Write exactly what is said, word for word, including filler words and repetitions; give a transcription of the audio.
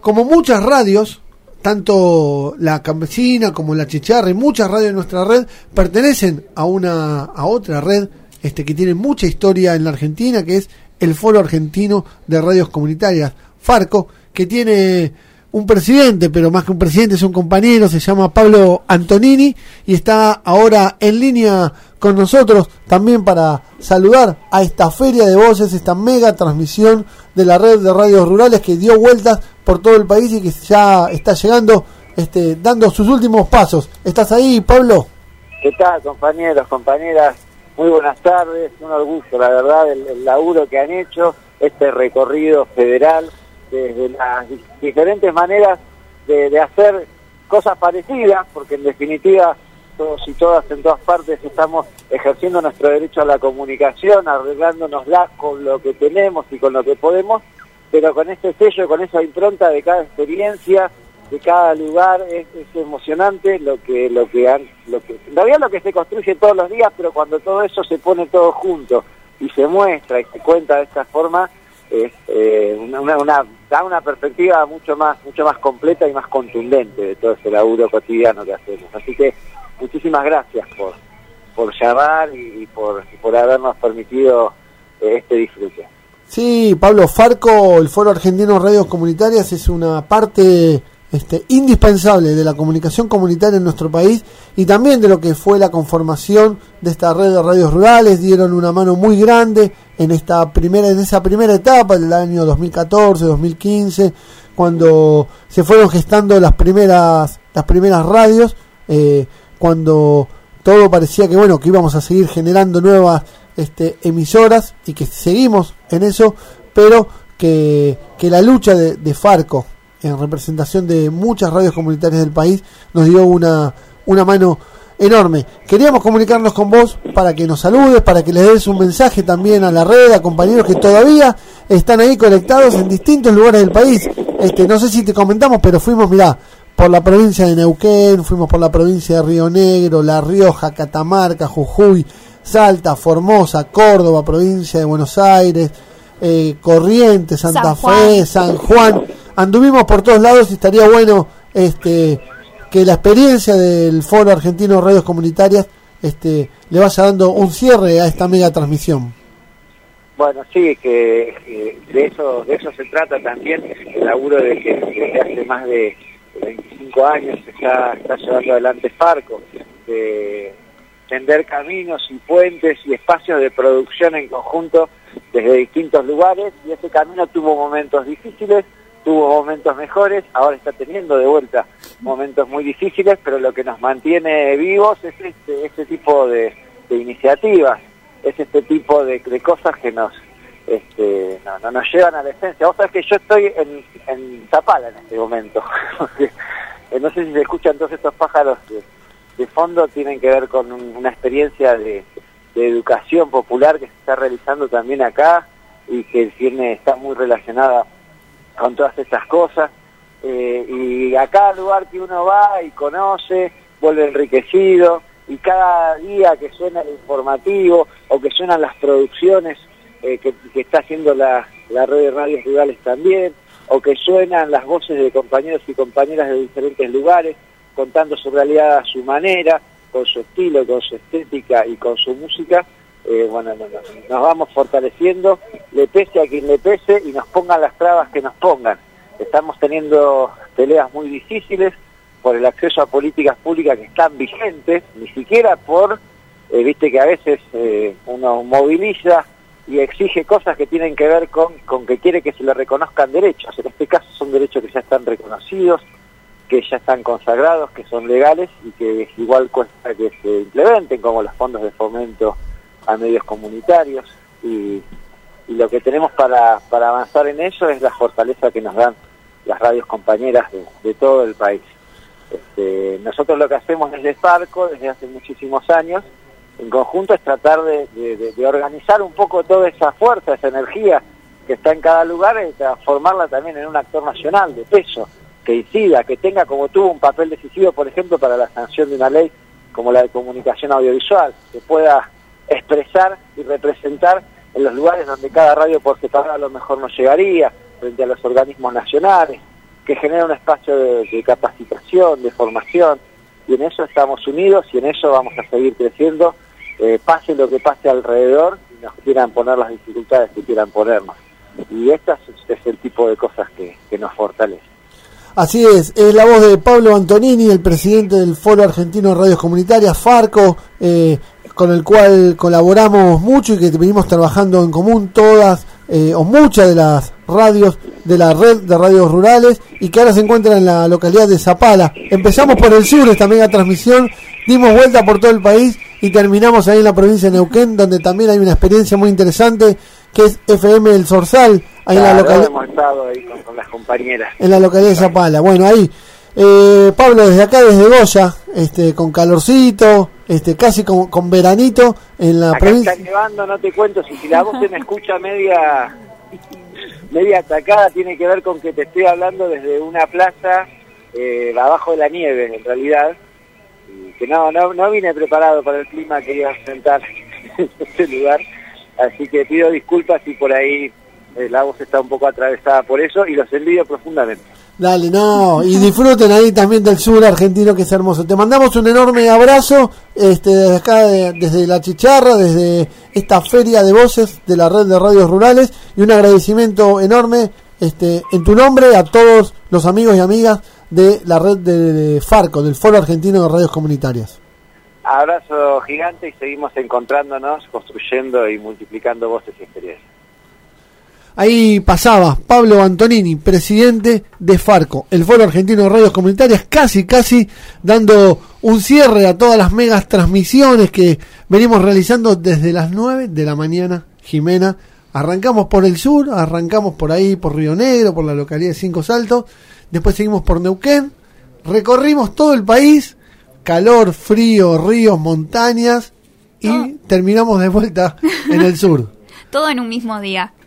como muchas radios, tanto la Campesina como la Chicharra y muchas radios de nuestra red pertenecen a una a otra red este que tiene mucha historia en la Argentina, que es el Foro Argentino de Radios Comunitarias, Farco, que tiene un presidente, pero más que un presidente es un compañero, se llama Pablo Antonini y está ahora en línea con nosotros también para saludar a esta feria de voces, esta mega transmisión de la red de radios rurales que dio vueltas por todo el país y que ya está llegando, este, dando sus últimos pasos. ¿Estás ahí, Pablo? ¿Qué tal, compañeros, compañeras? Muy buenas tardes, un orgullo, la verdad, el, el laburo que han hecho, este recorrido federal, desde las diferentes maneras de, de hacer cosas parecidas, porque en definitiva todos y todas en todas partes estamos ejerciendo nuestro derecho a la comunicación, arreglándonosla con lo que tenemos y con lo que podemos, pero con este sello, con esa impronta de cada experiencia, de cada lugar, es, es emocionante lo que lo que han, lo que en realidad lo que se construye todos los días, pero cuando todo eso se pone todo junto y se muestra y se cuenta de esta forma, es eh, una, una, una da una perspectiva mucho más mucho más completa y más contundente de todo ese laburo cotidiano que hacemos. Así que muchísimas gracias por por llamar y, y por y por habernos permitido eh, este disfrute. Sí, Pablo, Farco, el Foro Argentino de Radios Comunitarias, es una parte este, indispensable de la comunicación comunitaria en nuestro país y también de lo que fue la conformación de esta red de radios rurales. Dieron una mano muy grande en esta primera en esa primera etapa del año dos mil catorce, dos mil quince, cuando se fueron gestando las primeras las primeras radios, eh, cuando todo parecía que bueno que íbamos a seguir generando nuevas este, emisoras y que seguimos en eso, pero que, que la lucha de, de Farco en representación de muchas radios comunitarias del país nos dio una, una mano enorme. Queríamos comunicarnos con vos para que nos saludes, para que les des un mensaje también a la red, a compañeros que todavía están ahí conectados en distintos lugares del país. Este, no sé si te comentamos, pero fuimos, mirá, por la provincia de Neuquén, fuimos por la provincia de Río Negro, La Rioja, Catamarca, Jujuy, Salta, Formosa, Córdoba, provincia de Buenos Aires, eh, Corrientes, Santa San Fe, San Juan. Anduvimos por todos lados y estaría bueno este que la experiencia del Foro Argentino de Radios Comunitarias este le vaya dando un cierre a esta mega transmisión. Bueno, sí, que, que de eso de eso se trata también, el laburo de que desde hace más de veinticinco años se está, está llevando adelante Farco, de tender caminos y puentes y espacios de producción en conjunto desde distintos lugares, y ese camino tuvo momentos difíciles, tuvo momentos mejores, ahora está teniendo de vuelta momentos muy difíciles, pero lo que nos mantiene vivos es este, este tipo de, de iniciativas, es este tipo de, de cosas que nos este, no, no nos llevan a la esencia. Vos sabés que yo estoy en, en Zapala en este momento, no sé si se escuchan todos estos pájaros de, de fondo, tienen que ver con un, una experiencia de, de educación popular que se está realizando también acá y que tiene está muy relacionada con todas estas cosas, eh, y a cada lugar que uno va y conoce, vuelve enriquecido, y cada día que suena el informativo, o que suenan las producciones eh, que, que está haciendo la, la red de radios rurales también, o que suenan las voces de compañeros y compañeras de diferentes lugares, contando su realidad a su manera, con su estilo, con su estética y con su música, Eh, bueno, no, no, nos vamos fortaleciendo, le pese a quien le pese y nos pongan las trabas que nos pongan. Estamos teniendo peleas muy difíciles por el acceso a políticas públicas que están vigentes, ni siquiera por, eh, viste que a veces eh, uno moviliza y exige cosas que tienen que ver con, con que quiere que se le reconozcan derechos. En este caso son derechos que ya están reconocidos, que ya están consagrados, que son legales y que igual cuesta que se implementen, como los fondos de fomento a medios comunitarios, y, y lo que tenemos para, para avanzar en eso es la fortaleza que nos dan las radios compañeras de, de todo el país. Este, nosotros lo que hacemos desde Farco, desde hace muchísimos años, en conjunto, es tratar de, de, de, de organizar un poco toda esa fuerza, esa energía que está en cada lugar y transformarla también en un actor nacional de peso, que incida, que tenga, como tuvo, un papel decisivo, por ejemplo, para la sanción de una ley como la de comunicación audiovisual, que pueda expresar y representar en los lugares donde cada radio por separado a lo mejor no llegaría, frente a los organismos nacionales, que genera un espacio de, de capacitación, de formación, y en eso estamos unidos y en eso vamos a seguir creciendo, eh, pase lo que pase alrededor y nos quieran poner las dificultades que quieran ponernos. Y este es, es el tipo de cosas que, que nos fortalece. Así es, es la voz de Pablo Antonini, el presidente del Foro Argentino de Radios Comunitarias, Farco, eh, con el cual colaboramos mucho y que venimos trabajando en común todas eh, o muchas de las radios de la red de radios rurales y que ahora se encuentran en la localidad de Zapala. Empezamos por el sur esta mega transmisión, dimos vuelta por todo el país y terminamos ahí en la provincia de Neuquén, donde también hay una experiencia muy interesante que es F M El Zorzal, ahí claro, en la localidad. Hemos estado ahí con, con las compañeras. En la localidad de Zapala. Bueno, ahí, eh, Pablo, desde acá, desde Goya, este, con calorcito, este, casi con, con veranito, en la acá provincia. Está nevando, no te cuento, si, si la voz se me escucha media, media atacada, tiene que ver con que te estoy hablando desde una plaza, eh, abajo de la nieve, en realidad, y que no, no, no vine preparado para el clima que iba a enfrentar en este lugar. Así que pido disculpas si por ahí eh, la voz está un poco atravesada por eso y los envidio profundamente. Dale, no, y disfruten ahí también del sur argentino, que es hermoso. Te mandamos un enorme abrazo este, desde acá, de, desde La Chicharra, desde esta feria de voces de la red de radios rurales, y un agradecimiento enorme este, en tu nombre a todos los amigos y amigas de la red de, de Farco, del Foro Argentino de Radios Comunitarias. Abrazo gigante y seguimos encontrándonos, construyendo y multiplicando voces y experiencias. Ahí pasaba Pablo Antonini, presidente de Farco, el Foro Argentino de Radios Comunitarias, casi, casi dando un cierre a todas las megas transmisiones que venimos realizando desde las nueve de la mañana, Jimena. Arrancamos por el sur, arrancamos por ahí, por Río Negro, por la localidad de Cinco Saltos, después seguimos por Neuquén, recorrimos todo el país, calor, frío, ríos, montañas, y oh. terminamos de vuelta en el sur. Todo en un mismo día.